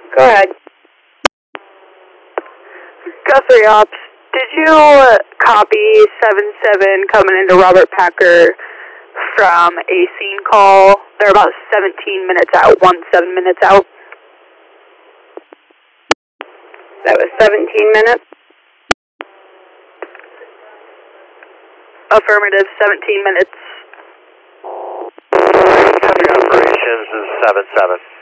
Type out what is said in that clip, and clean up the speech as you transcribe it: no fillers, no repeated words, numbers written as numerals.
Go ahead. Guthrie Ops, did you copy 7-7 coming into Robert Packer from a scene call? They're about 17 minutes out, 17 minutes out. That was 17 minutes? Affirmative, 17 minutes. Operations is 7-7.